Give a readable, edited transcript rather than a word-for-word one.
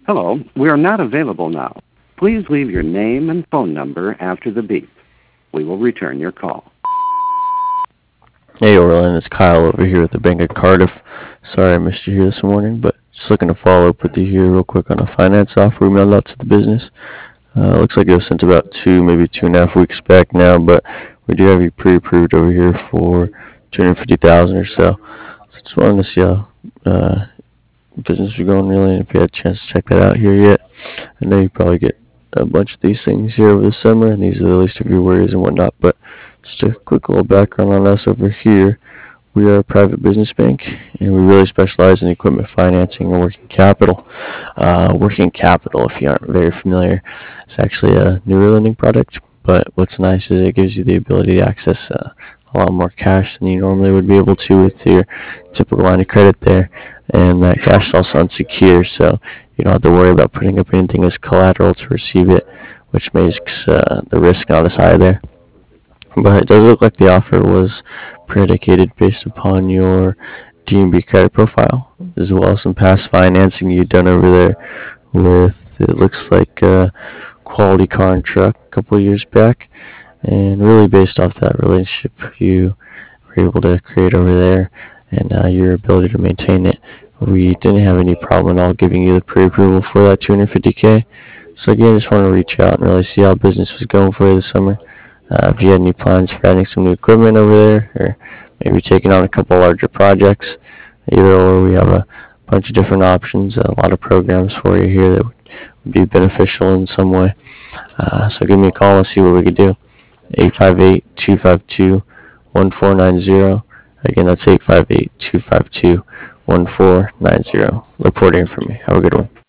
Hello, we are not available now. Please leave your name and phone number after the beep. We will return your call. Hey Orlin, it's Kyle over here at the Bank of Cardiff. Sorry I missed you here this morning, but just looking to follow up with you here real quick on a finance offer we mailed out to the business. Looks like it was sent about maybe 2.5 weeks back now, but we do have you pre-approved over here for 250,000 or so. So just wanted to see how business was going really, and if you had a chance to check that out here yet. I know you probably get a bunch of these things here over the summer, and these are the least of your worries and whatnot, but just a quick little background on us over here. We are a private business bank, and we really specialize in equipment financing and working capital. Working capital, if you aren't very familiar, it's actually a newer lending product, but what's nice is it gives you the ability to access a lot more cash than you normally would be able to with your typical line of credit there, and that cash is also unsecured, so you don't have to worry about putting up anything as collateral to receive it, which makes the risk not as high there. But it does look like the offer was predicated based upon your D&B credit profile, as well as some past financing you've done over there with, it looks like, a quality car and truck a couple of years back. And really based off that relationship you were able to create over there and your ability to maintain it, we didn't have any problem at all giving you the pre-approval for that 250K. So again, just want to reach out and really see how business was going for you this summer. If you had any plans for adding some new equipment over there, or maybe taking on a couple larger projects, either or, we have a bunch of different options, a lot of programs for you here that would be beneficial in some way. So give me a call and see what we could do. 858-252-1490. Again, that's 858-252-1490. Look forward to hearing from you. Have a good one.